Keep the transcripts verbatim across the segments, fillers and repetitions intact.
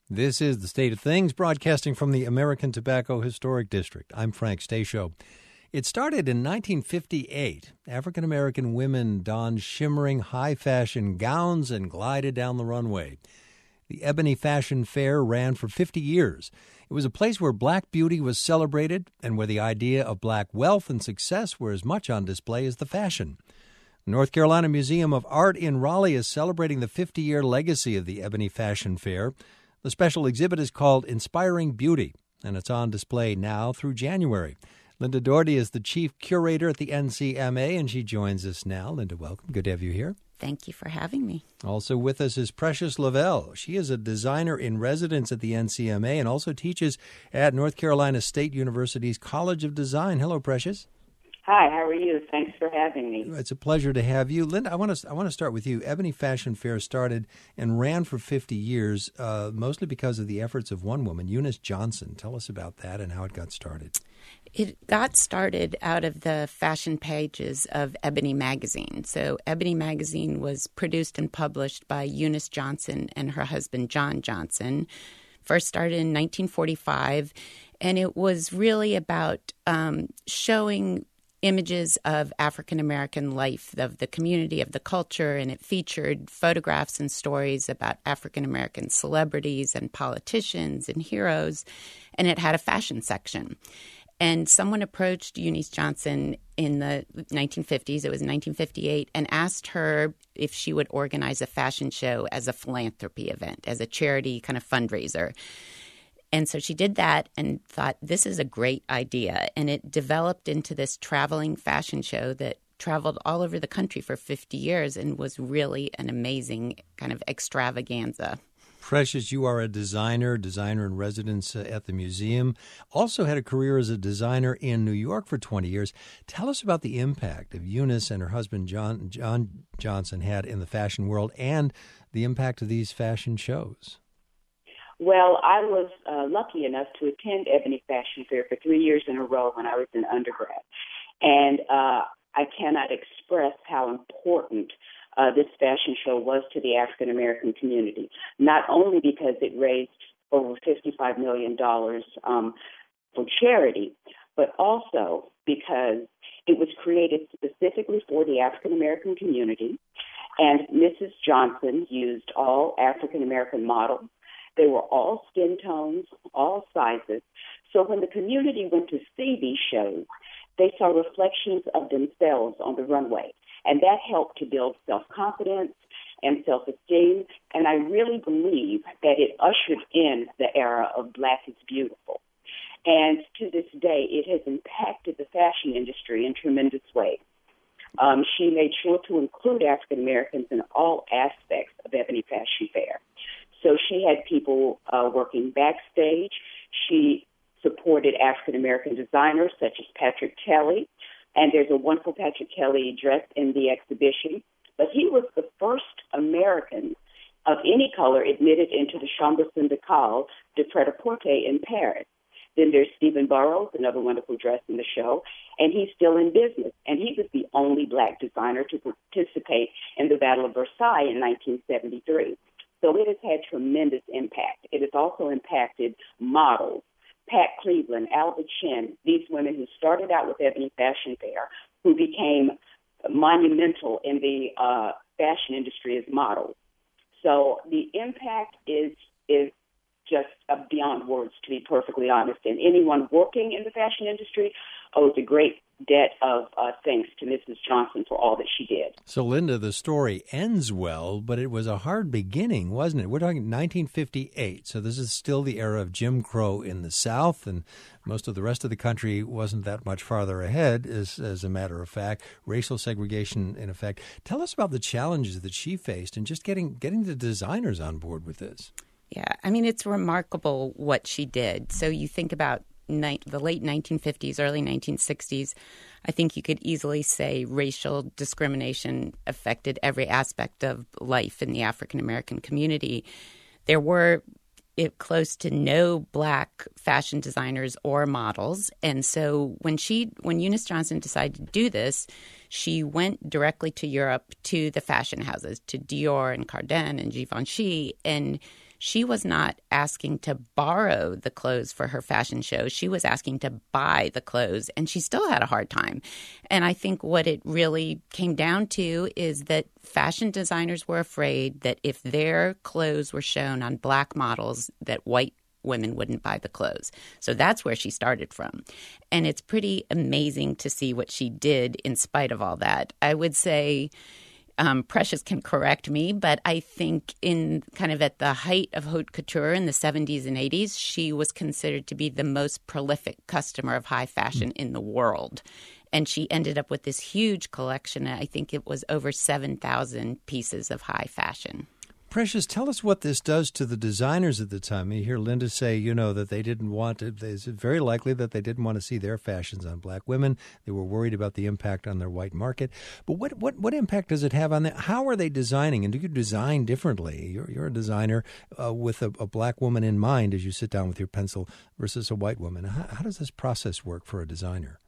This is The State of Things, broadcasting from the American Tobacco Historic District. I'm Frank Stasio. It started in nineteen fifty-eight. African-American women donned shimmering high-fashion gowns and glided down the runway. The Ebony Fashion Fair ran for fifty years. It was a place where black beauty was celebrated and where the idea of black wealth and success were as much on display as the fashion. The North Carolina Museum of Art in Raleigh is celebrating the fifty-year legacy of the Ebony Fashion Fair. The special exhibit is called Inspiring Beauty, and it's on display now through January. Linda Doherty is the chief curator at the N C M A, and she joins us now. Linda, welcome. Good to have you here. Thank you for having me. Also with us is Precious Lavelle. She is a designer in residence at the N C M A and also teaches at North Carolina State University's College of Design. Hello, Precious. Hi, how are you? Thanks for having me. It's a pleasure to have you. Linda, I want to I want to start with you. Ebony Fashion Fair started and ran for fifty years, uh, mostly because of the efforts of one woman, Eunice Johnson. Tell us about that and how it got started. It got started out of the fashion pages of Ebony Magazine. So Ebony Magazine was produced and published by Eunice Johnson and her husband, John Johnson. First started in nineteen forty-five, and it was really about um, showing images of African-American life, of the community, of the culture, and it featured photographs and stories about African-American celebrities and politicians and heroes, and it had a fashion section. And someone approached Eunice Johnson in the nineteen fifties, it was nineteen fifty-eight, and asked her if she would organize a fashion show as a philanthropy event, as a charity kind of fundraiser. And so she did that and thought, this is a great idea. And it developed into this traveling fashion show that traveled all over the country for fifty years and was really an amazing kind of extravaganza. Precious, you are a designer, designer in residence uh, at the museum. Also had a career as a designer in New York for twenty years. Tell us about the impact of Eunice and her husband, John, John Johnson, had in the fashion world and the impact of these fashion shows. Well, I was uh, lucky enough to attend Ebony Fashion Fair for three years in a row when I was an undergrad. And uh, I cannot express how important uh, this fashion show was to the African-American community, not only because it raised over fifty-five million dollars um, for charity, but also because it was created specifically for the African-American community. And Missus Johnson used all African-American models. They were all skin tones, all sizes. So when the community went to see these shows, they saw reflections of themselves on the runway. And that helped to build self-confidence and self-esteem. And I really believe that it ushered in the era of Black is Beautiful. And to this day, it has impacted the fashion industry in tremendous ways. Um, she made sure to include African Americans in all aspects of Ebony Fashion Fair. So she had people uh, working backstage. She supported African-American designers such as Patrick Kelly. And there's a wonderful Patrick Kelly dress in the exhibition. But he was the first American of any color admitted into the Chambre Syndicale de Pret-a-Porter in Paris. Then there's Stephen Burrows, another wonderful dress in the show, and he's still in business. And he was the only Black designer to participate in the Battle of Versailles in nineteen seventy-three. So it has had tremendous impact. It has also impacted models, Pat Cleveland, Alba Chin, these women who started out with Ebony Fashion Fair, who became monumental in the uh, fashion industry as models. So the impact is is just uh, beyond words, to be perfectly honest. And anyone working in the fashion industry owes a great debt of uh, thanks to Missus Johnson for all that she did. So, Linda, the story ends well, but it was a hard beginning, wasn't it? We're talking nineteen fifty-eight, so this is still the era of Jim Crow in the South, and most of the rest of the country wasn't that much farther ahead, as, as a matter of fact. Racial segregation in effect. Tell us about the challenges that she faced and just getting getting the designers on board with this. Yeah, I mean, it's remarkable what she did. So you think about ni- the late nineteen fifties, early nineteen sixties, I think you could easily say racial discrimination affected every aspect of life in the African-American community. There were it, close to no Black fashion designers or models. And so when she, when Eunice Johnson decided to do this, she went directly to Europe to the fashion houses, to Dior and Cardin and Givenchy, and she was not asking to borrow the clothes for her fashion show. She was asking to buy the clothes, and she still had a hard time. And I think what it really came down to is that fashion designers were afraid that if their clothes were shown on black models, that white women wouldn't buy the clothes. So that's where she started from. And it's pretty amazing to see what she did in spite of all that. I would say, um, Precious can correct me, but I think in kind of at the height of haute couture in the seventies and eighties, she was considered to be the most prolific customer of high fashion in the world. And she ended up with this huge collection. I think it was over seven thousand pieces of high fashion. Precious, tell us what this does to the designers at the time. You hear Linda say, you know, that they didn't want to, it's very likely that they didn't want to see their fashions on black women. They were worried about the impact on their white market. But what what, what impact does it have on them? How are they designing? And do you design differently? You're, you're a designer uh, with a, a black woman in mind as you sit down with your pencil versus a white woman. How, how does this process work for a designer?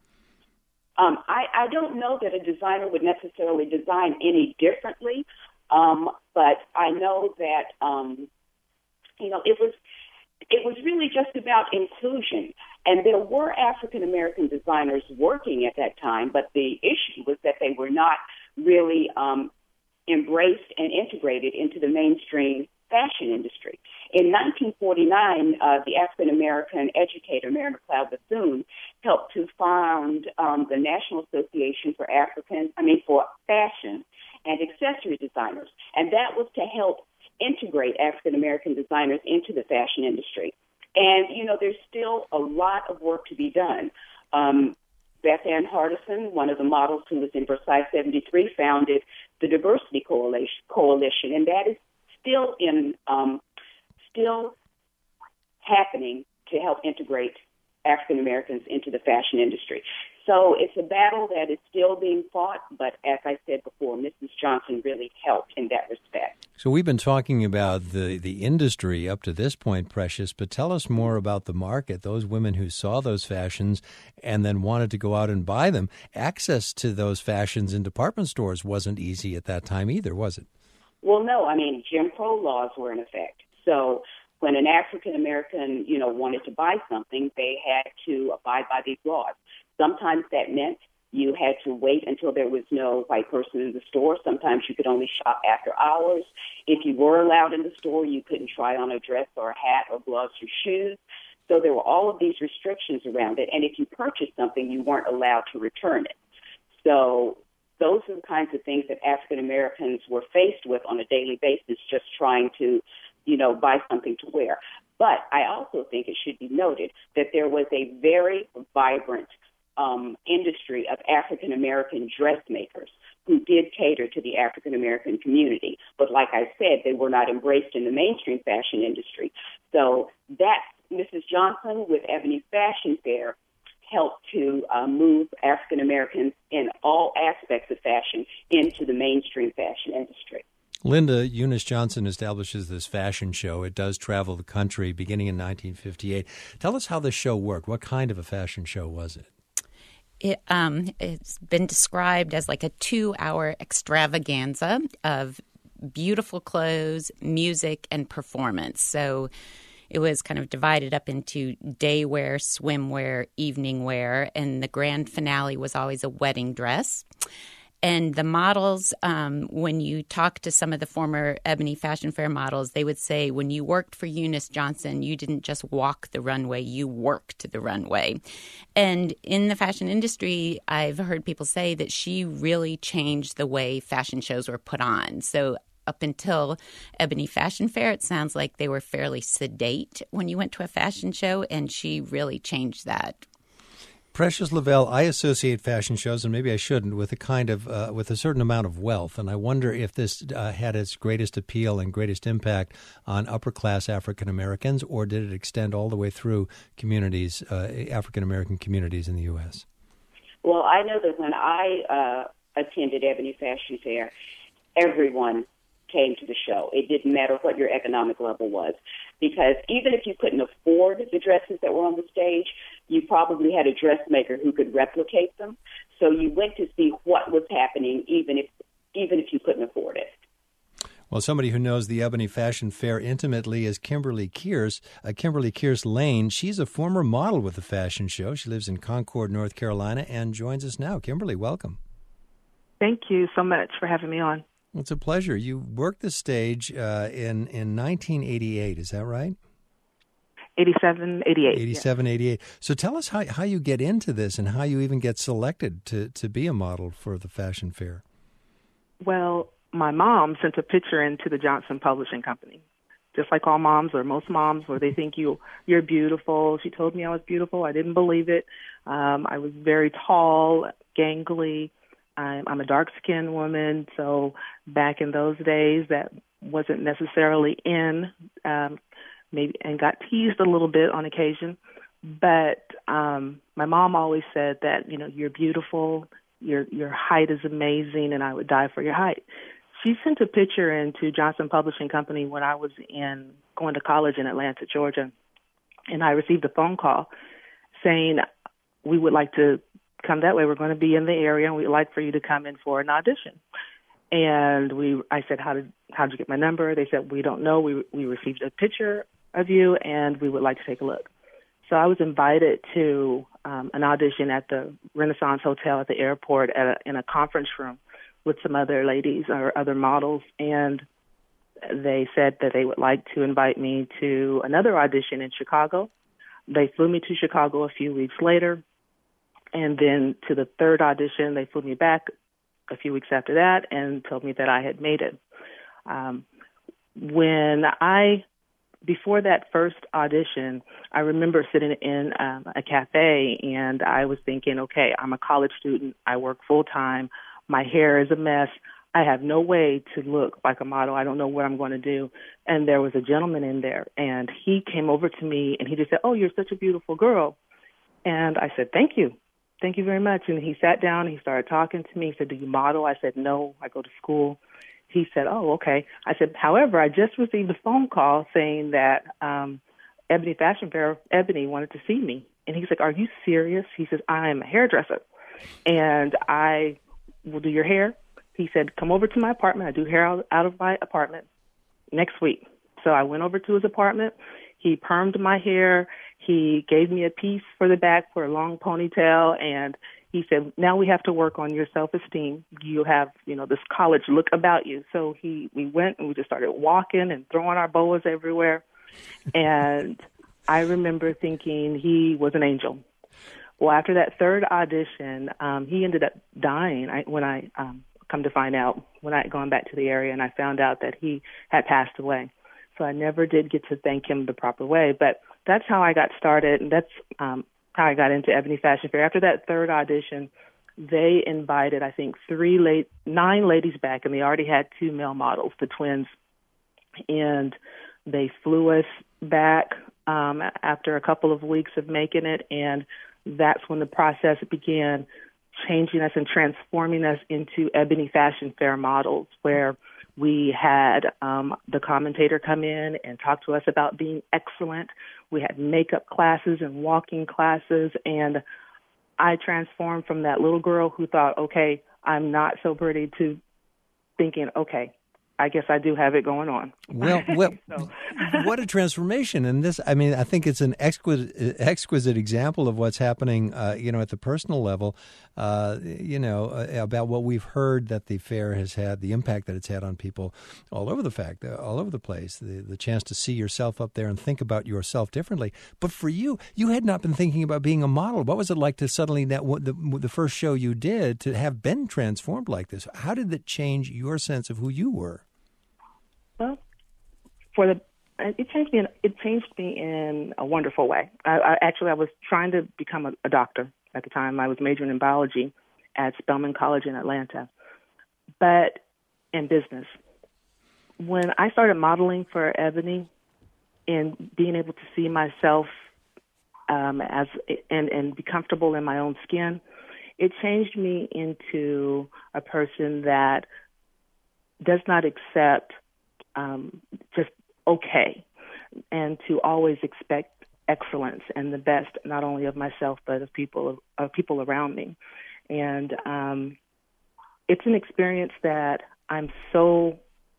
Um, I, I don't know that a designer would necessarily design any differently. Um, but I know that, um, you know, it was it was really just about inclusion. And there were African-American designers working at that time, but the issue was that they were not really um, embraced and integrated into the mainstream fashion industry. In nineteen forty-nine, uh, the African-American educator, Mariner Cloud Bethune, helped to found um, the National Association for African, I mean, for Fashion and Accessory Designers. And that was to help integrate African-American designers into the fashion industry. And, you know, there's still a lot of work to be done. Um, Beth Ann Hardison, one of the models who was in Versailles seventy-three, founded the Diversity Coalition, Coalition and that is still in um, still happening to help integrate African Americans into the fashion industry. So it's a battle that is still being fought, but as I said before, Missus Johnson really helped in that respect. So we've been talking about the, the industry up to this point, Precious, but tell us more about the market, those women who saw those fashions and then wanted to go out and buy them. Access to those fashions in department stores wasn't easy at that time either, was it? Well, no. I mean, Jim Crow laws were in effect. So when an African-American, you know, wanted to buy something, they had to abide by these laws. Sometimes that meant you had to wait until there was no white person in the store. Sometimes you could only shop after hours. If you were allowed in the store, you couldn't try on a dress or a hat or gloves or shoes. So there were all of these restrictions around it. And if you purchased something, you weren't allowed to return it. So those are the kinds of things that African Americans were faced with on a daily basis, just trying to, you know, buy something to wear. But I also think it should be noted that there was a very vibrant um, industry of African American dressmakers who did cater to the African American community. But like I said, they were not embraced in the mainstream fashion industry. So that Missus Johnson with Ebony Fashion Fair helped to uh, move African Americans in all aspects of fashion into the mainstream fashion industry. Linda, Eunice Johnson establishes this fashion show. It does travel the country beginning in nineteen fifty-eight. Tell us how the show worked. What kind of a fashion show was it? It, um, it's been described as like a two-hour extravaganza of beautiful clothes, music, and performance. So it was kind of divided up into day wear, swimwear, evening wear, and the grand finale was always a wedding dress. And the models, um, when you talk to some of the former Ebony Fashion Fair models, they would say when you worked for Eunice Johnson, you didn't just walk the runway, you worked the runway. And in the fashion industry, I've heard people say that she really changed the way fashion shows were put on. So up until Ebony Fashion Fair, it sounds like they were fairly sedate when you went to a fashion show, and she really changed that. Precious Lavelle, I associate fashion shows, and maybe I shouldn't, with a kind of uh, with a certain amount of wealth, and I wonder if this uh, had its greatest appeal and greatest impact on upper class African Americans, or did it extend all the way through communities, uh, African American communities in the U S? Well, I know that when I uh, attended Ebony Fashion Fair, everyone came to the show. It didn't matter what your economic level was, because even if you couldn't afford the dresses that were on the stage, you probably had a dressmaker who could replicate them. So you went to see what was happening, even if even if you couldn't afford it. Well, somebody who knows the Ebony Fashion Fair intimately is Kimberly Kearse. Uh, Kimberly Kearse Lane. She's a former model with the fashion show. She lives in Concord, North Carolina, and joins us now. Kimberly, welcome. Thank you so much for having me on. It's a pleasure. You worked the stage uh, in, in nineteen eighty-eight, is that right? eighty-seven, eighty-eight. eighty-seven, yes. eighty-eight. So tell us how, how you get into this and how you even get selected to, to be a model for the fashion fair. Well, my mom sent a picture into the Johnson Publishing Company, just like all moms or most moms, where they think you, you're beautiful. She told me I was beautiful. I didn't believe it. Um, I was very tall, gangly. I'm, I'm a dark-skinned woman, so back in those days that wasn't necessarily in, um, maybe, and got teased a little bit on occasion. But um, my mom always said that, you know, you're beautiful, your your height is amazing, and I would die for your height. She sent a picture into Johnson Publishing Company when I was in going to college in Atlanta, Georgia, and I received a phone call saying, we would like to come that way. We're going to be in the area, and we'd like for you to come in for an audition. And we, I said, how did how did you get my number? They said, we don't know. We we received a picture of you, and we would like to take a look. So I was invited to um, an audition at the Renaissance Hotel at the airport at a, in a conference room with some other ladies or other models, and they said that they would like to invite me to another audition in Chicago. They flew me to Chicago a few weeks later, and then to the third audition, they flew me back a few weeks after that and told me that I had made it. Um, when I, before that first audition, I remember sitting in um, a cafe, and I was thinking, okay, I'm a college student. I work full-time. My hair is a mess. I have no way to look like a model. I don't know what I'm going to do. And there was a gentleman in there, and he came over to me, and he just said, oh, you're such a beautiful girl. And I said, thank you. Thank you very much. And he sat down, and he started talking to me. He said, do you model? I said, no, I go to school. He said, oh, okay. I said, however, I just received a phone call saying that um, Ebony Fashion Fair, Ebony wanted to see me. And he's like, are you serious? He says, I am a hairdresser, and I will do your hair. He said, come over to my apartment. I do hair out, out of my apartment next week. So I went over to his apartment. He permed my hair. He gave me a piece for the back for a long ponytail, and he said, now we have to work on your self-esteem. You have, you know, this college look about you. So he, we went and we just started walking and throwing our boas everywhere. And I remember thinking he was an angel. Well, after that third audition, um, he ended up dying I, when I um, come to find out, when I had gone back to the area, and I found out that he had passed away. So I never did get to thank him the proper way. But that's how I got started, and that's um, how I got into Ebony Fashion Fair. After that third audition, they invited, I think, three late, nine ladies back, and they already had two male models, the twins. And they flew us back um, after a couple of weeks of making it, and that's when the process began, changing us and transforming us into Ebony Fashion Fair models, where we had um, the commentator come in and talk to us about being excellent. We had makeup classes and walking classes, and I transformed from that little girl who thought, okay, I'm not so pretty, to thinking, okay, I guess I do have it going on. Well, well, so. What a transformation! And this, I mean, I think it's an exquisite, exquisite example of what's happening, uh, you know, at the personal level, uh, you know, uh, about what we've heard that the fair has had, the impact that it's had on people all over the fact, uh, all over the place, the, the chance to see yourself up there and think about yourself differently. But for you, you had not been thinking about being a model. What was it like to suddenly, that the, the first show you did, to have been transformed like this? How did it change your sense of who you were? Well, for the it changed me. In, it changed me in a wonderful way. I, I actually I was trying to become a, a doctor at the time. I was majoring in biology at Spelman College in Atlanta, but in business. When I started modeling for Ebony and being able to see myself um, as and and be comfortable in my own skin, it changed me into a person that does not accept Um, just okay, and to always expect excellence and the best, not only of myself but of people of people around me. And um, it's an experience that I'm so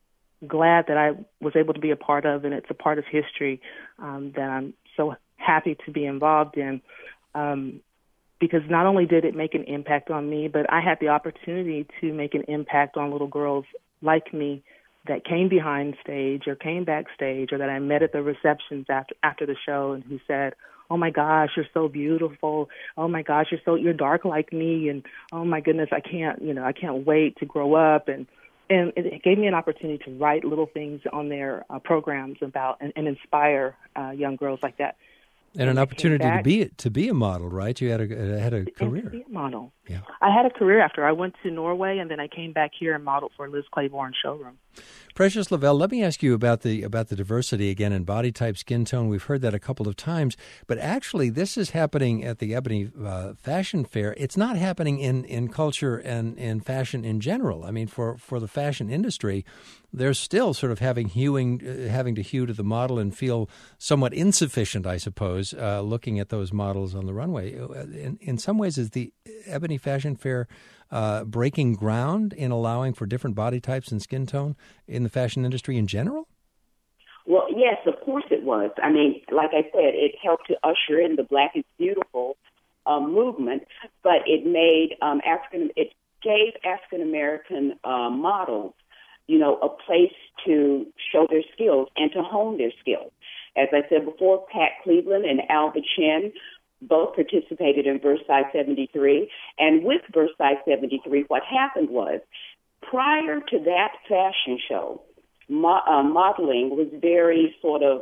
glad that I was able to be a part of, and it's a part of history um, that I'm so happy to be involved in. Um, because not only did it make an impact on me, but I had the opportunity to make an impact on little girls like me that came behind stage or came backstage or that I met at the receptions after after the show and who said, "Oh my gosh, you're so beautiful. Oh my gosh, you're so you're dark like me, and oh my goodness, I can't, you know, I can't wait to grow up." And and it gave me an opportunity to write little things on their uh, programs about and, and inspire uh, young girls like that. And an opportunity back, to be to be a model, right? You had a had a career. To be a model. Yeah. I had a career after I went to Norway, and then I came back here and modeled for Liz Claiborne's showroom. Precious Lavelle, let me ask you about the about the diversity again in body type, skin tone. We've heard that a couple of times, but actually, this is happening at the Ebony uh, Fashion Fair. It's not happening in, in culture and in fashion in general. I mean, for, for the fashion industry, they're still sort of having hewing, uh, having to hew to the model and feel somewhat insufficient, I suppose, uh, looking at those models on the runway. In, in some ways, is the Ebony Fashion Fair uh, breaking ground in allowing for different body types and skin tone in the fashion industry in general? Well, yes, of course it was. I mean, like I said, it helped to usher in the Black is Beautiful uh, movement, but it made um, African, it gave African American uh, models, you know, a place to show their skills and to hone their skills. As I said before, Pat Cleveland and Alba Chen both participated in Versailles seventy-three. And with Versailles seventy-three, what happened was, prior to that fashion show, mo- uh, modeling was very sort of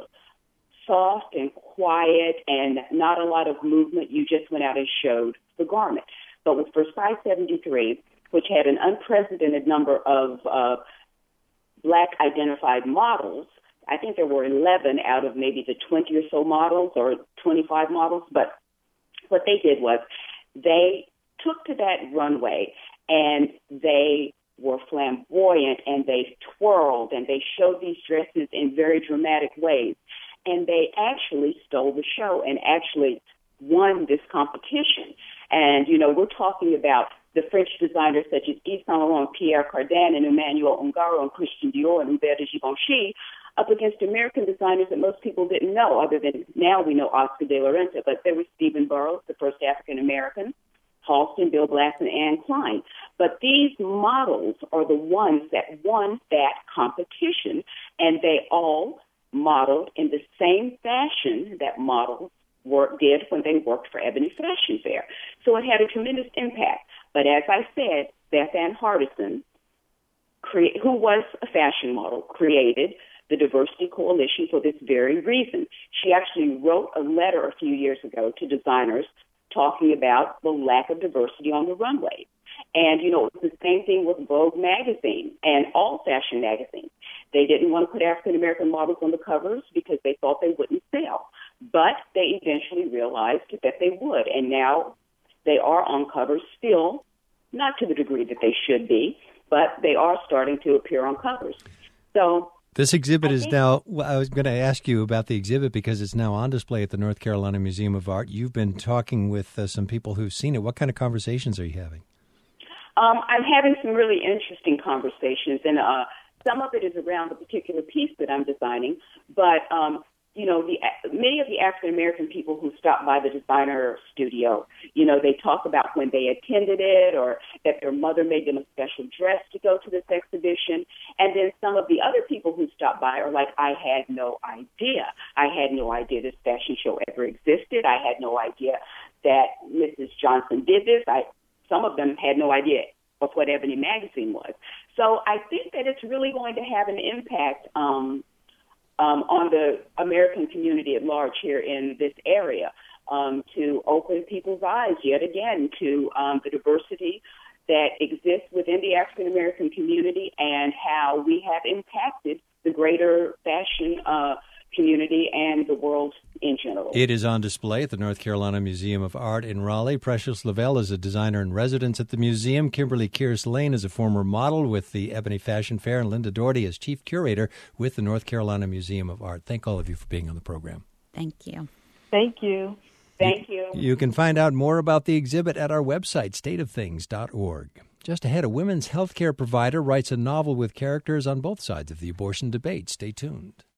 soft and quiet and not a lot of movement. You just went out and showed the garment. But with Versailles seventy-three, which had an unprecedented number of uh, Black identified models, I think there were eleven out of maybe the twenty or so models or twenty-five models, but what they did was they took to that runway and they were flamboyant and they twirled and they showed these dresses in very dramatic ways. And they actually stole the show and actually won this competition. And, you know, we're talking about the French designers such as Yves Saint Laurent, Pierre Cardin, and Emmanuel Ungaro, and Christian Dior, and Hubert de Givenchy, up against American designers that most people didn't know, other than now we know Oscar de la Renta. But there was Stephen Burrows, the first African-American, Halston, Bill Blass, and Anne Klein. But these models are the ones that won that competition, and they all modeled in the same fashion that models work, did when they worked for Ebony Fashion Fair. So it had a tremendous impact. But as I said, Beth Ann Hardison, cre- who was a fashion model, created the Diversity Coalition for this very reason. She actually wrote a letter a few years ago to designers talking about the lack of diversity on the runway. And, you know, it's the same thing with Vogue magazine and all fashion magazines. They didn't want to put African-American models on the covers because they thought they wouldn't sell. But they eventually realized that they would. And now they are on covers still, not to the degree that they should be, but they are starting to appear on covers. So this exhibit is now, well, I was going to ask you about the exhibit because it's now on display at the North Carolina Museum of Art. You've been talking with uh, some people who've seen it. What kind of conversations are you having? Um, I'm having some really interesting conversations, and uh, some of it is around the particular piece that I'm designing. But, um, you know, the, many of the African-American people who stop by the designer studio, you know, they talk about when they attended it or that their mother made them a special dress to go to this exhibition. And then some of the other people who stop by are like, I had no idea. I had no idea this fashion show ever existed. I had no idea that Missus Johnson did this. I Some of them had no idea of what Ebony Magazine was. So I think that it's really going to have an impact um, um, on the American community at large here in this area um, to open people's eyes yet again to um, the diversity that exists within the African American community and how we have impacted the greater fashion uh, community and the world in general. It is on display at the North Carolina Museum of Art in Raleigh. Precious Lavelle is a designer in residence at the museum. Kimberly Kearse Lane is a former model with the Ebony Fashion Fair, and Linda Doherty is chief curator with the North Carolina Museum of Art. Thank all of you for being on the program. Thank you. Thank you. Thank you. You can find out more about the exhibit at our website, state of things dot org. Just ahead, a women's health care provider writes a novel with characters on both sides of the abortion debate. Stay tuned.